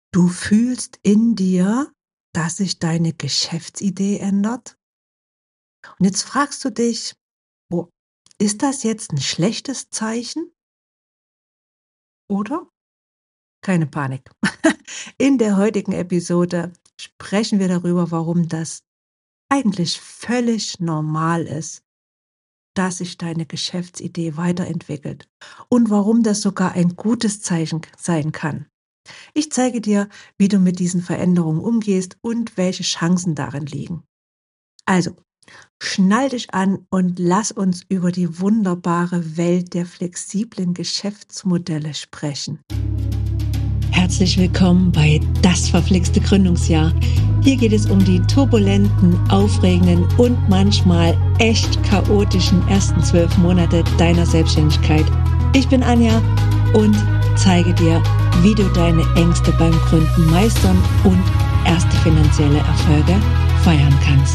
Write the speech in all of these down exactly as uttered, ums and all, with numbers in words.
Du fühlst in dir, dass sich deine Geschäftsidee ändert? Und jetzt fragst du dich: „Oh, ist das jetzt 'n schlechtes Zeichen?“ Oder? Keine Panik. In der heutigen Episode sprechen wir darüber, warum das eigentlich völlig normal ist, dass sich deine Geschäftsidee weiterentwickelt und warum das sogar ein gutes Zeichen k sein kann. Ich zeige dir, wie du mit diesen Veränderungen umgehst und welche Chancen darin liegen. Also, schnall dich an und lass uns über die wunderbare Welt der flexiblen Geschäftsmodelle sprechen. Herzlich willkommen bei Das verflixte Gründungsjahr. Hier geht es um die turbulenten, aufregenden und manchmal echt chaotischen ersten zwölf Monate deiner Selbstständigkeit. Ich bin Anja und zeige dir, wie du deine Ängste beim Gründen meistern und erste finanzielle Erfolge feiern kannst.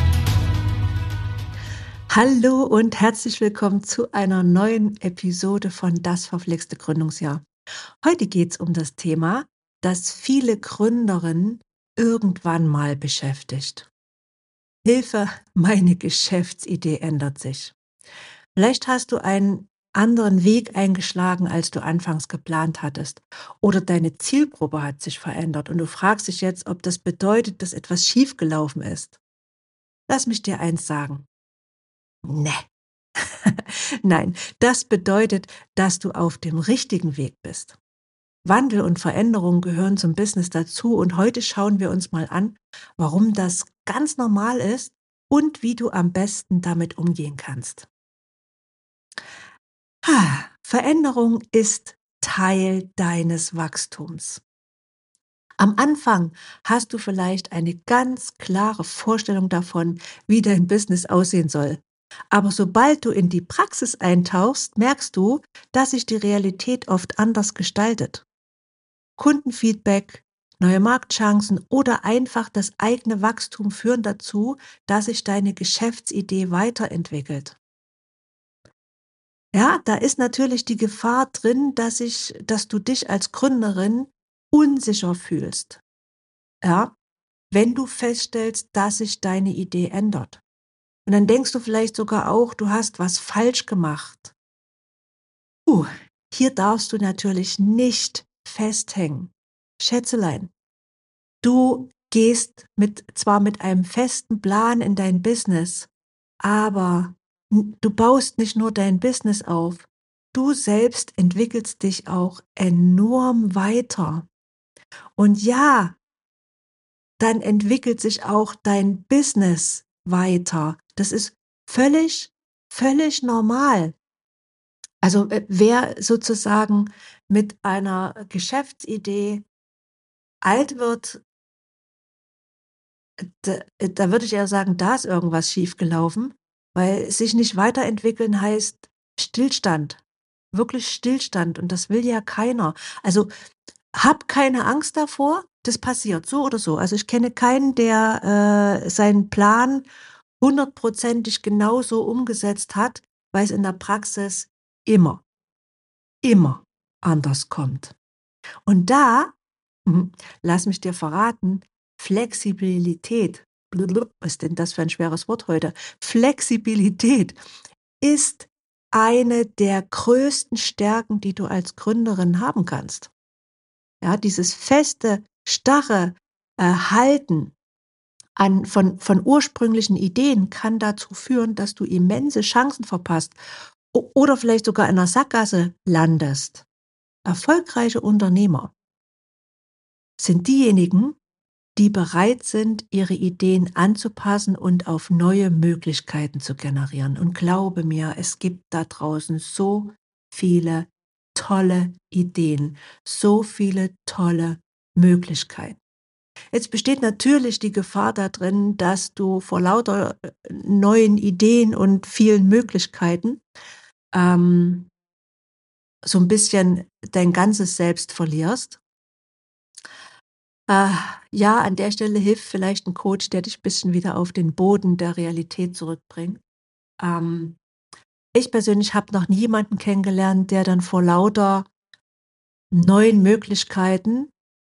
Hallo und herzlich willkommen zu einer neuen Episode von Das verflixte Gründungsjahr. Heute geht es um das Thema, das viele Gründerinnen irgendwann mal beschäftigt. Hilfe, meine Geschäftsidee ändert sich. Vielleicht hast du einen anderen Weg eingeschlagen, als du anfangs geplant hattest. Oder deine Zielgruppe hat sich verändert und du fragst dich jetzt, ob das bedeutet, dass etwas schiefgelaufen ist. Lass mich dir eins sagen. Ne. Nein, das bedeutet, dass du auf dem richtigen Weg bist. Wandel und Veränderungen gehören zum Business dazu und heute schauen wir uns mal an, warum das ganz normal ist und wie du am besten damit umgehen kannst. Ha, Veränderung ist Teil deines Wachstums. Am Anfang hast du vielleicht eine ganz klare Vorstellung davon, wie dein Business aussehen soll. Aber sobald du in die Praxis eintauchst, merkst du, dass sich die Realität oft anders gestaltet. Kundenfeedback, neue Marktchancen oder einfach das eigene Wachstum führen dazu, dass sich deine Geschäftsidee weiterentwickelt. Ja, da ist natürlich die Gefahr drin, dass ich, dass du dich als Gründerin unsicher fühlst. Ja, wenn du feststellst, dass sich deine Idee ändert. Und dann denkst du vielleicht sogar auch, du hast was falsch gemacht. Uh, hier darfst du natürlich nicht festhängen. Schätzelein, du gehst mit, zwar mit einem festen Plan in dein Business, aber n- du baust nicht nur dein Business auf, du selbst entwickelst dich auch enorm weiter. Und ja, dann entwickelt sich auch dein Business weiter. Das ist völlig, völlig normal. Also äh, wer sozusagen mit einer Geschäftsidee alt wird, da, äh, da würde ich eher sagen, da ist irgendwas schiefgelaufen, weil sich nicht weiterentwickeln heißt Stillstand. Wirklich Stillstand. Und das will ja keiner. Also hab keine Angst davor, das passiert so oder so. Also ich kenne keinen, der äh, seinen Plan hundertprozentig genauso umgesetzt hat, weil es in der Praxis immer, immer anders kommt. Und da, mhm, lass mich dir verraten, Flexibilität, blub, was ist denn das für ein schweres Wort heute? Flexibilität ist eine der größten Stärken, die du als Gründerin haben kannst. Ja, dieses feste, starre äh, Halten an, von, von ursprünglichen Ideen kann dazu führen, dass du immense Chancen verpasst o- oder vielleicht sogar in einer Sackgasse landest. Erfolgreiche Unternehmer sind diejenigen, die bereit sind, ihre Ideen anzupassen und auf neue Möglichkeiten zu generieren. Und glaube mir, es gibt da draußen so viele tolle Ideen, so viele tolle Möglichkeiten. Jetzt besteht natürlich die Gefahr da drin, dass du vor lauter äh, neuen Ideen und vielen Möglichkeiten ähm, so ein bisschen dein ganzes Selbst verlierst. Äh, ja, an der Stelle hilft vielleicht ein Coach, der dich ein bisschen wieder auf den Boden der Realität zurückbringt. Ähm, ich persönlich habe noch nie jemanden kennengelernt, der dann vor lauter neuen Möglichkeiten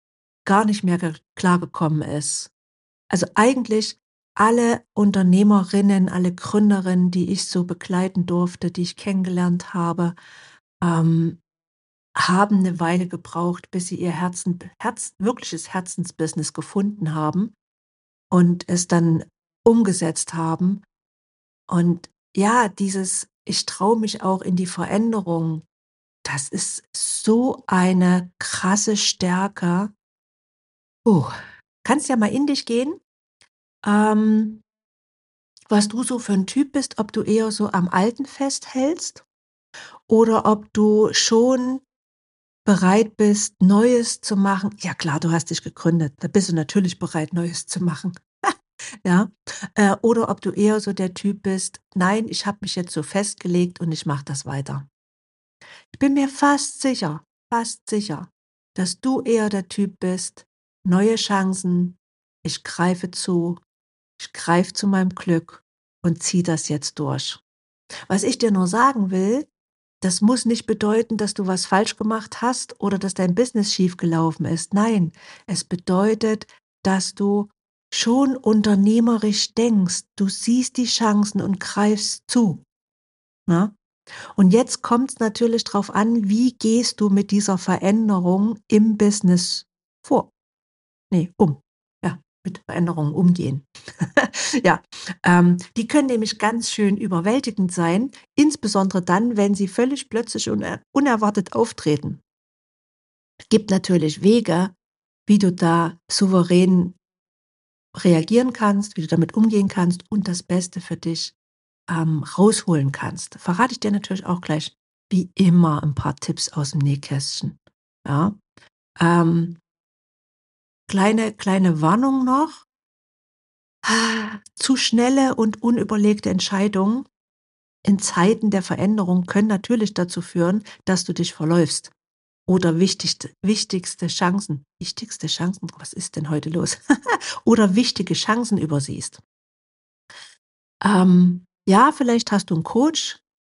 gar nicht mehr ge klargekommen ist. Also, eigentlich alle Unternehmerinnen, alle Gründerinnen, die ich so begleiten durfte, die ich kennengelernt habe, ähm, haben eine Weile gebraucht, bis sie ihr Herzen Herz wirkliches Herzensbusiness gefunden haben und es dann umgesetzt haben. Und ja, dieses „Ich traue mich auch in die Veränderung“, das ist so eine krasse Stärke. Oh, kannst ja mal in dich gehen, ähm, was du so für ein Typ bist, ob du eher so am Alten festhältst oder ob du schon bereit bist, Neues zu machen. Ja klar, du hast dich gegründet, da bist du natürlich bereit, Neues zu machen, ja? Äh, oder ob du eher so der Typ bist: „Nein, ich habe mich jetzt so festgelegt und ich mache das weiter.“ Ich bin mir fast sicher, fast sicher, dass du eher der Typ bist: „Neue Chancen, ich greife zu, ich greife zu meinem Glück und ziehe das jetzt durch.“ Was ich dir nur sagen will, das muss nicht bedeuten, dass du was falsch gemacht hast oder dass dein Business schiefgelaufen ist. Nein, es bedeutet, dass du schon unternehmerisch denkst. Du siehst die Chancen und greifst zu, ne? Und jetzt kommt es natürlich drauf an, wie gehst du mit dieser Veränderung im Business vor? Ne, um. Ja, mit Veränderungen umgehen. Ja, ähm, die können nämlich ganz schön überwältigend sein, insbesondere dann, wenn sie völlig plötzlich und uner unerwartet auftreten. Es gibt natürlich Wege, wie du da souverän reagieren kannst, wie du damit umgehen kannst und das Beste für dich, ähm, rausholen kannst. Verrate ich dir natürlich auch gleich wie immer ein paar Tipps aus dem Nähkästchen, ja? Ähm, kleine kleine Warnung noch: Zu schnelle und unüberlegte Entscheidungen in Zeiten der Veränderung können natürlich dazu führen, dass du dich verläufst oder wichtigste wichtigste Chancen wichtigste Chancen, was ist denn heute los? Oder wichtige Chancen übersiehst. Ähm, ja, vielleicht hast du einen Coach.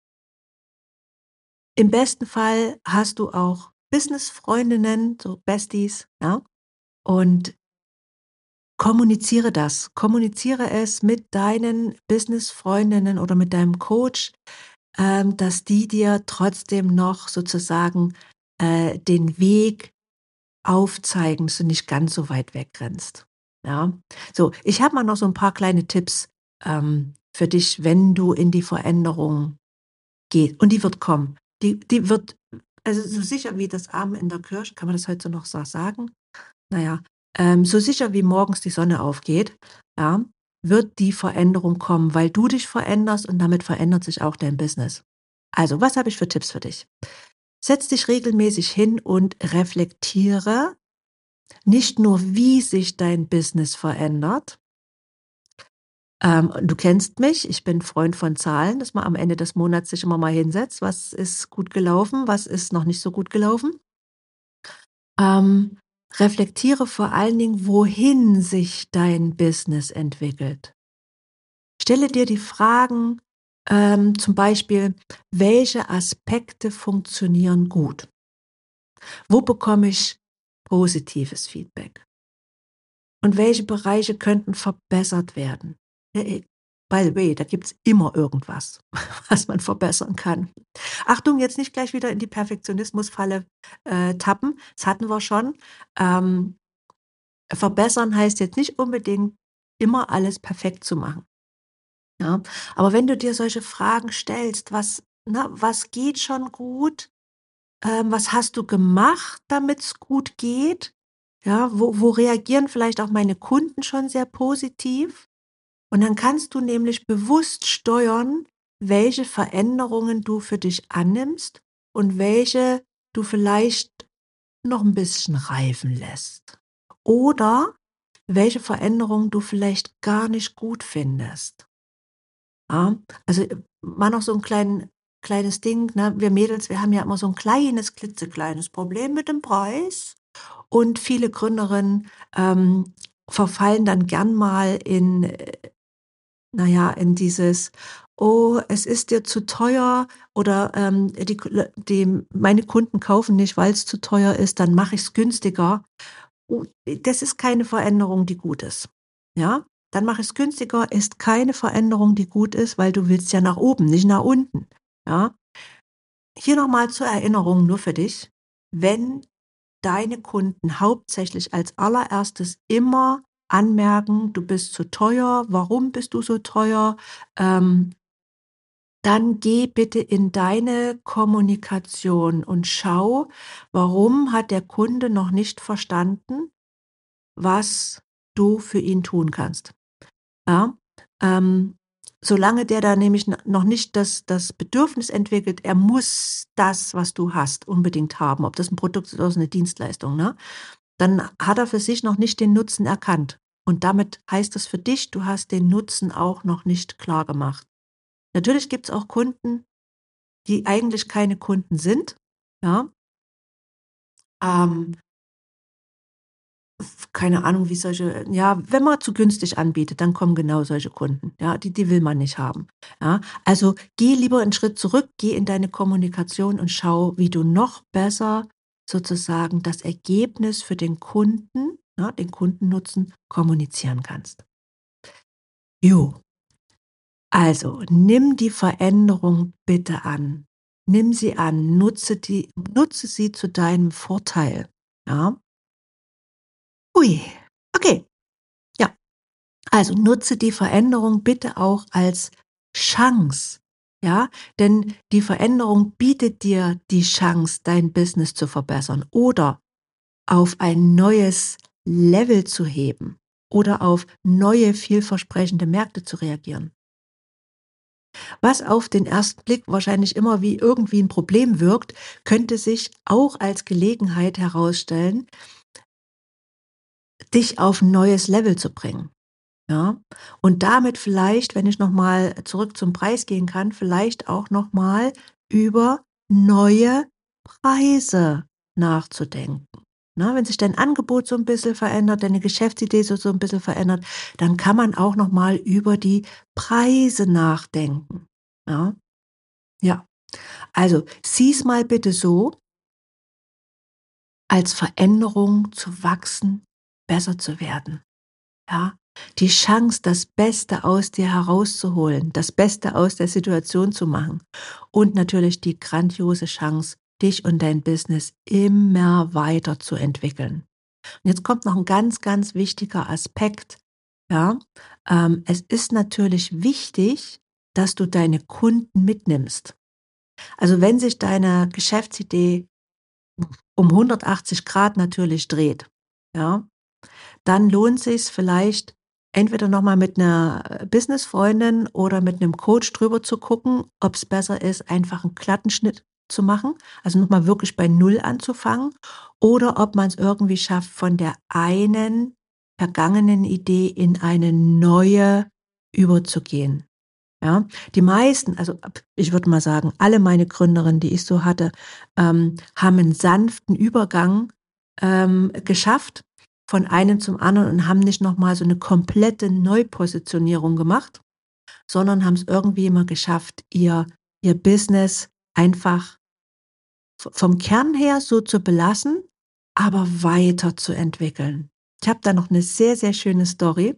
Im besten Fall hast du auch Business-Freundinnen, so Besties, ja? Und kommuniziere das. Kommuniziere es mit deinen Business-Freundinnen oder mit deinem Coach, ähm, dass die dir trotzdem noch sozusagen, äh, den Weg aufzeigen, dass du nicht ganz so weit wegrennst, ja? So, ich habe mal noch so ein paar kleine Tipps, ähm, für dich, wenn du in die Veränderung gehst. Und die wird kommen. Die die wird also, so sicher wie das Amen in der Kirche, kann man das heute so noch so sagen? Na ja, ähm, so sicher wie morgens die Sonne aufgeht, ja, wird die Veränderung kommen, weil du dich veränderst und damit verändert sich auch dein Business. Also, was habe ich für Tipps für dich? Setz dich regelmäßig hin und reflektiere nicht nur, wie sich dein Business verändert. Ähm, du kennst mich, ich bin Freund von Zahlen, dass man am Ende des Monats sich immer mal hinsetzt. Was ist gut gelaufen? Was ist noch nicht so gut gelaufen? Ähm, reflektiere vor allen Dingen, wohin sich dein Business entwickelt. Stelle dir die Fragen, ähm, zum Beispiel, welche Aspekte funktionieren gut? Wo bekomme ich positives Feedback? Und welche Bereiche könnten verbessert werden? Äh, äh, by the way, da gibt's immer irgendwas, was man verbessern kann. Achtung, jetzt nicht gleich wieder in die Perfektionismusfalle, äh, tappen. Das hatten wir schon. Ähm, verbessern heißt jetzt nicht unbedingt immer alles perfekt zu machen, ja? Aber wenn du dir solche Fragen stellst, was ne, was geht schon gut? Ähm, was hast du gemacht, damit's gut geht? Ja, wo wo reagieren vielleicht auch meine Kunden schon sehr positiv? Und dann kannst du nämlich bewusst steuern, welche Veränderungen du für dich annimmst und welche du vielleicht noch ein bisschen reifen lässt. Oder welche Veränderungen du vielleicht gar nicht gut findest. Ja, also, äh, mal noch so ein klein kleines Ding, ne? Wir Mädels, wir haben ja immer so ein kleines, klitzekleines Problem mit dem Preis und viele Gründerinnen, ähm, verfallen dann gern mal in, äh, na ja, in dieses: „Oh, es ist dir zu teuer“ oder, ähm, die die meine Kunden kaufen nicht, weil es zu teuer ist, dann mache ich es günstiger. oh, das ist keine Veränderung, die gut ist. Ja? Dann mache ich es günstiger, ist keine Veränderung, die gut ist, weil du willst ja nach oben, nicht nach unten. Ja? Hier nochmal zur Erinnerung nur für dich, wenn deine Kunden hauptsächlich als allererstes immer anmerken, du bist zu teuer, warum bist du so teuer, ähm, dann geh bitte in deine Kommunikation und schau, warum hat der Kunde noch nicht verstanden, was du für ihn tun kannst. Ja? Ähm, solange der da nämlich n- noch nicht das, das Bedürfnis entwickelt, er muss das, was du hast, unbedingt haben, ob das ein Produkt ist oder eine Dienstleistung, ne? Dann hat er für sich noch nicht den Nutzen erkannt. Und damit heißt das für dich, du hast den Nutzen auch noch nicht klar gemacht. Natürlich gibt es auch Kunden, die eigentlich keine Kunden sind, ja. Ähm, keine Ahnung, wie solche, ja, wenn man zu günstig anbietet, dann kommen genau solche Kunden, ja, die die will man nicht haben, ja. Also, geh lieber einen Schritt zurück, geh in deine Kommunikation und schau, wie du noch besser sozusagen das Ergebnis für den Kunden, ja, den Kundennutzen kommunizieren kannst. Jo, also, nimm die Veränderung bitte an. Nimm sie an, nutze die nutze sie zu deinem Vorteil, ja? Ui, okay, ja. Also nutze die Veränderung bitte auch als Chance, ja? Denn die Veränderung bietet dir die Chance, dein Business zu verbessern oder auf ein neues Level zu heben oder auf neue, vielversprechende Märkte zu reagieren. Was auf den ersten Blick wahrscheinlich immer wie irgendwie ein Problem wirkt, könnte sich auch als Gelegenheit herausstellen, dich auf 'n neues Level zu bringen. Ja, und damit vielleicht, wenn ich noch mal zurück zum Preis gehen kann, vielleicht auch noch mal über neue Preise nachzudenken. Ne, wenn sich dein Angebot so ein bisschen verändert, deine Geschäftsidee so so 'n bisschen verändert, dann kann man auch noch mal über die Preise nachdenken. Ja, ja. Also, sieh's mal bitte so, als Veränderung zu wachsen, besser zu werden. Ja, die Chance, das Beste aus dir herauszuholen, das Beste aus der Situation zu machen und natürlich die grandiose Chance, dich und dein Business immer weiter zu entwickeln. Und jetzt kommt noch ein ganz, ganz wichtiger Aspekt. Ja, ähm, es ist natürlich wichtig, dass du deine Kunden mitnimmst. Also wenn sich deine Geschäftsidee um hundertachtzig Grad natürlich dreht, ja, dann lohnt sich's vielleicht, entweder noch mal mit 'ner Businessfreundin oder mit 'nem Coach drüber zu gucken, ob's besser ist, einfach 'n glatten Schnitt zu machen, also noch mal wirklich bei Null anzufangen, oder ob man's irgendwie schafft, von der einen vergangenen Idee in eine neue überzugehen. Ja, die meisten, also ab ich würde mal sagen, alle meine Gründerinnen, die ich so hatte, ähm, haben einen sanften Übergang, ähm, geschafft von einem zum anderen und haben nicht noch mal so eine komplette Neupositionierung gemacht, sondern haben es irgendwie immer geschafft, ihr ihr Business einfach v vom Kern her so zu belassen, aber weiterzuentwickeln. Ich habe da noch eine sehr, sehr schöne Story.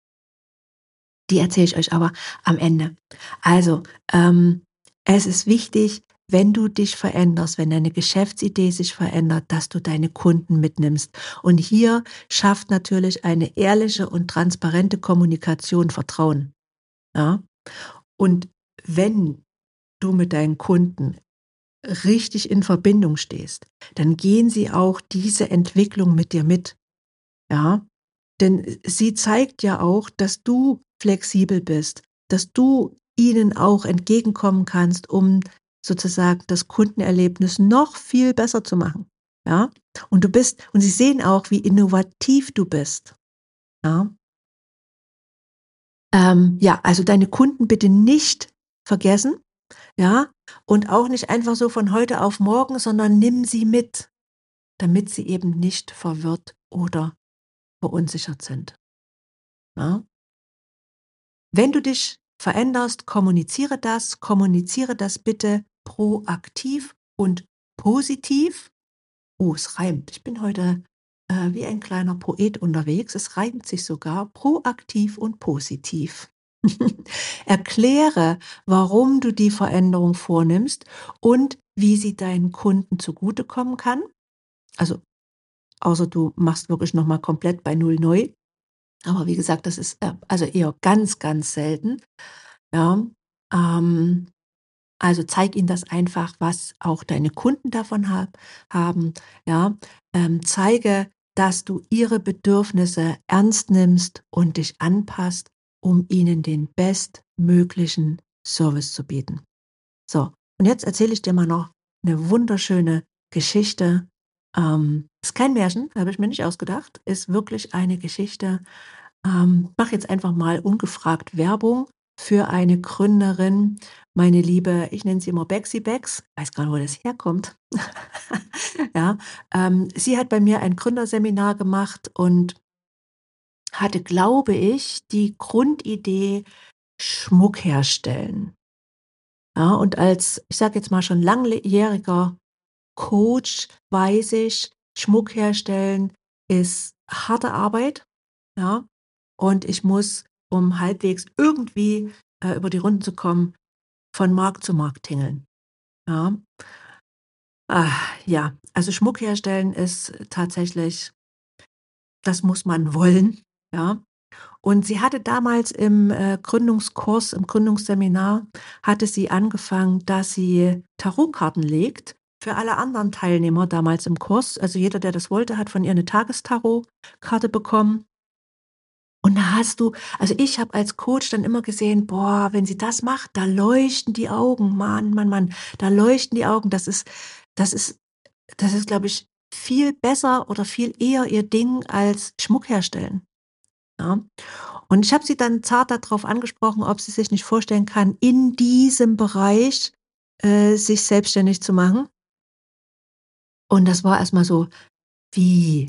Die erzähle ich euch aber am Ende. Also, ähm, es ist wichtig, wenn du dich veränderst, wenn deine Geschäftsidee sich verändert, dass du deine Kunden mitnimmst. Und hier schafft natürlich eine ehrliche und transparente Kommunikation Vertrauen. Ja? Und wenn du mit deinen Kunden richtig in Verbindung stehst, dann gehen sie auch diese Entwicklung mit dir mit. Ja? Denn sie zeigt ja auch, dass du flexibel bist, dass du ihnen auch entgegenkommen kannst, um sozusagen das Kundenerlebnis noch viel besser zu machen. Ja? Und du bist, und sie sehen auch, wie innovativ du bist. Ja? Ähm, ja, also deine Kunden bitte nicht vergessen, ja, und auch nicht einfach so von heute auf morgen, sondern nimm sie mit, damit sie eben nicht verwirrt oder verunsichert sind. Ja? Wenn du dich veränderst, kommuniziere das, kommuniziere das bitte proaktiv und positiv. Oh, es reimt. Ich bin heute äh, wie ein kleiner Poet unterwegs. Es reimt sich sogar, proaktiv und positiv. Erkläre, warum du die Veränderung vornimmst und wie sie deinen Kunden zugutekommen kann. Also, außer du machst wirklich noch mal komplett bei null neu. Aber wie gesagt, das ist, äh, also eher ganz, ganz selten, ja. Ähm, also zeig ihnen das einfach, was auch deine Kunden davon hab haben, ja. Ähm, zeige, dass du ihre Bedürfnisse ernst nimmst und dich anpasst, um ihnen den bestmöglichen Service zu bieten. So, und jetzt erzähle ich dir mal noch eine wunderschöne Geschichte. Ähm, ist kein Märchen, habe ich mir nicht ausgedacht, ist wirklich eine Geschichte. Ähm, mache jetzt einfach mal ungefragt Werbung für eine Gründerin, meine liebe, ich nenne sie immer Bexy Bex, weiß gar nicht, wo das herkommt. Ja, ähm, sie hat bei mir ein Gründerseminar gemacht und hatte, glaube ich, die Grundidee Schmuck herstellen. Ja, und als, ich sage jetzt mal, schon langjähriger Coach weiß ich, Schmuck herstellen ist harte Arbeit, ja, und ich muss, um halbwegs irgendwie, äh, über die Runden zu kommen, von Markt zu Markt tingeln, ja. Ah, ja, also Schmuck herstellen ist tatsächlich, das muss man wollen, ja. Und sie hatte damals im, äh, Gründungskurs, im Gründungsseminar hatte sie angefangen, dass sie Tarotkarten legt für alle anderen Teilnehmer damals im Kurs. Also jeder, der das wollte, hat von ihr eine Tagestarotkarte bekommen. Und da hast du, also ich habe als Coach dann immer gesehen: „Boah, wenn sie das macht, da leuchten die Augen. Mann, Mann, Mann, da leuchten die Augen.“ Das ist das ist das ist, glaube ich, viel besser oder viel eher ihr Ding als Schmuck herstellen, ja? Und ich habe sie dann zart darauf angesprochen, ob sie sich nicht vorstellen kann, in diesem Bereich, äh, sich selbstständig zu machen. Und das war erst mal so: „Wie?“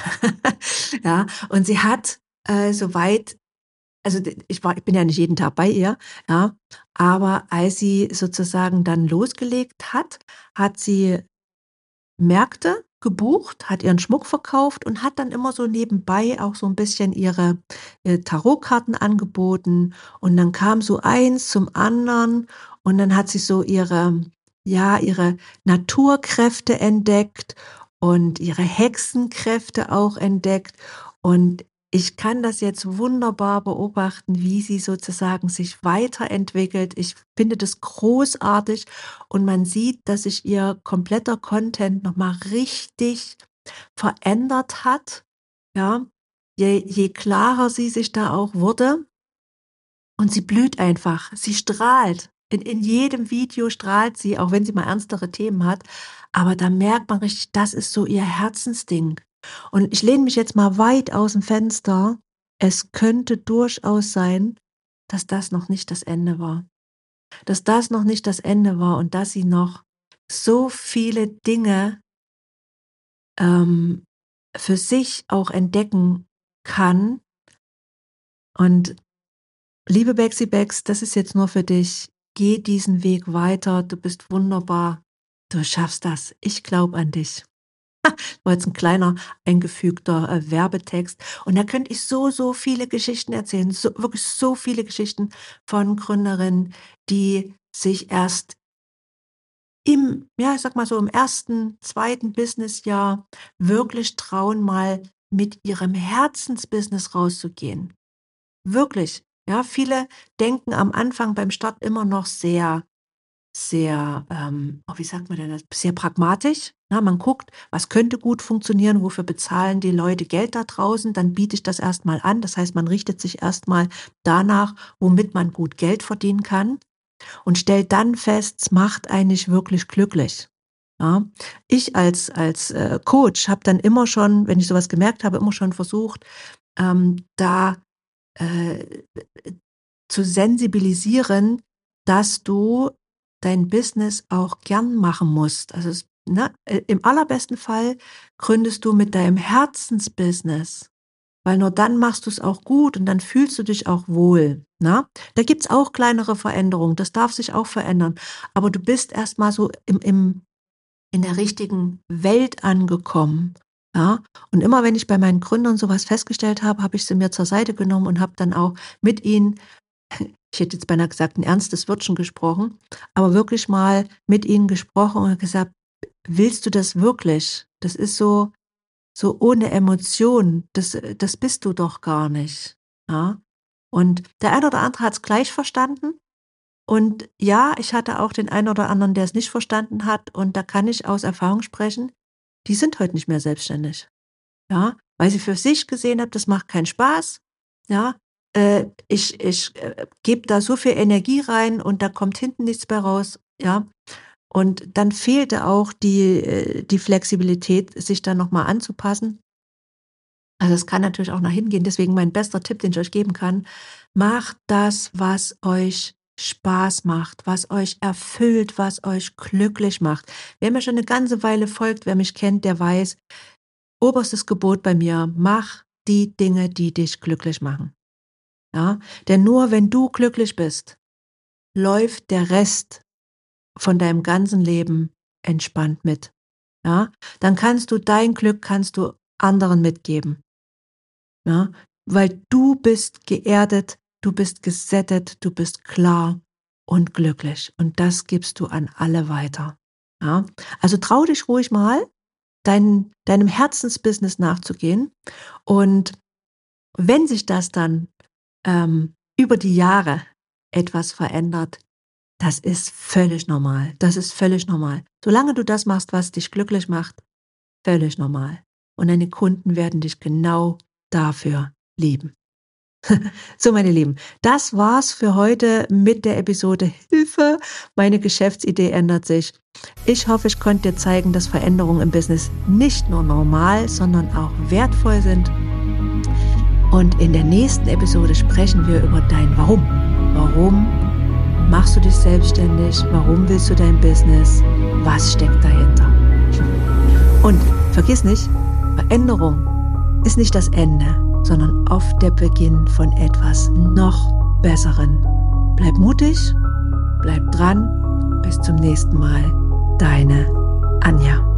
Ja, und sie hat, äh, so weit, also, d ich war ich bin ja nicht jeden Tag bei ihr, ja, aber als sie sozusagen dann losgelegt hat, hat sie Märkte gebucht, hat ihren Schmuck verkauft und hat dann immer so nebenbei auch so 'n bisschen ihre, äh, Tarotkarten angeboten. Und dann kam so eins zum anderen und dann hat sie so ihre, ja, ihre Naturkräfte entdeckt und ihre Hexenkräfte auch entdeckt. Und ich kann das jetzt wunderbar beobachten, wie sie sozusagen sich weiterentwickelt. Ich finde das großartig und man sieht, dass sich ihr kompletter Content noch mal richtig verändert hat, ja, je je klarer sie sich da auch wurde. Und sie blüht einfach. Sie strahlt. In in jedem Video strahlt sie, auch wenn sie mal ernstere Themen hat. Aber da merkt man richtig, das ist so ihr Herzensding. Und ich lehne mich jetzt mal weit aus'm Fenster. Es könnte durchaus sein, dass das noch nicht das Ende war. Dass das noch nicht das Ende war und dass sie noch so viele Dinge, ähm, für sich auch entdecken kann. Und liebe Bexy Bex, das ist jetzt nur für dich. Geh diesen Weg weiter. Du bist wunderbar. Du schaffst das. Ich glaube an dich. War jetzt 'n kleiner eingefügter, äh, Werbetext. Und da könnte ich so, so viele Geschichten erzählen, so wirklich so viele Geschichten von Gründerinnen, die sich erst im, ja, ich sage mal so, im ersten, zweiten Businessjahr wirklich trauen, mal mit ihrem Herzensbusiness rauszugehen. Wirklich. Ja, viele denken am Anfang beim Start immer noch sehr, sehr, ähm, oh, wie sagt man denn das? Sehr pragmatisch. Ja, man guckt, was könnte gut funktionieren, wofür bezahlen die Leute Geld da draußen, dann biete ich das erst mal an. Das heißt, man richtet sich erst mal danach, womit man gut Geld verdienen kann und stellt dann fest, es macht einen nicht wirklich glücklich. Ja? Ich als als, äh, Coach habe dann immer schon, wenn ich so was gemerkt habe, immer schon versucht, ähm, da, äh, zu sensibilisieren, dass du dein Business auch gern machen musst. Also es, ne, äh, im allerbesten Fall gründest du mit deinem Herzensbusiness, weil nur dann machst du es auch gut und dann fühlst du dich auch wohl, ne? Da gibt's auch kleinere Veränderungen, das darf sich auch verändern, aber du bist erst mal so im im in der richtigen Welt angekommen. Ja, und immer wenn ich bei meinen Gründern sowas festgestellt habe, habe ich sie mir zur Seite genommen und habe dann auch mit ihnen, ich hätte jetzt beinahe gesagt, ein ernstes Wörtchen gesprochen, aber wirklich mal mit ihnen gesprochen und gesagt, willst du das wirklich? Das ist so, so ohne Emotion, das, das bist du doch gar nicht. Ja? Und der eine oder andere hat es gleich verstanden. Und ja, ich hatte auch den einen oder anderen, der es nicht verstanden hat. Und da kann ich aus Erfahrung sprechen, die sind heute nicht mehr selbstständig. Ja, weil sie für sich gesehen hat, das macht keinen Spaß. Ja, äh, ich ich äh, gebe da so viel Energie rein und da kommt hinten nichts mehr raus. Ja, und dann fehlte auch die, äh, die Flexibilität, sich dann nochmal anzupassen. Also es kann natürlich auch nach hinten gehen. Deswegen mein bester Tipp, den ich euch geben kann, macht das, was euch Spaß macht, was euch erfüllt, was euch glücklich macht. Wer mir schon eine ganze Weile folgt, wer mich kennt, der weiß, oberstes Gebot bei mir, mach die Dinge, die dich glücklich machen. Ja? Denn nur wenn du glücklich bist, läuft der Rest von deinem ganzen Leben entspannt mit. Ja? Dann kannst du dein Glück, kannst du anderen mitgeben. Ja? Weil du bist geerdet, du bist gesättet, du bist klar und glücklich. Und das gibst du an alle weiter. Ja? Also trau dich ruhig mal, dein, deinem Herzensbusiness nachzugehen. Und wenn sich das dann ähm, über die Jahre etwas verändert, das ist völlig normal. Das ist völlig normal. Solange du das machst, was dich glücklich macht, völlig normal. Und deine Kunden werden dich genau dafür lieben. So, meine Lieben, das war's für heute mit der Episode Hilfe, meine Geschäftsidee ändert sich. Ich hoffe, ich konnte dir zeigen, dass Veränderungen im Business nicht nur normal, sondern auch wertvoll sind. Und in der nächsten Episode sprechen wir über dein Warum. Warum machst du dich selbstständig? Warum willst du dein Business? Was steckt dahinter? Und vergiss nicht, Veränderung ist nicht das Ende, sondern oft der Beginn von etwas noch Besseren. Bleib mutig, bleib dran. Bis zum nächsten Mal. Deine Anja.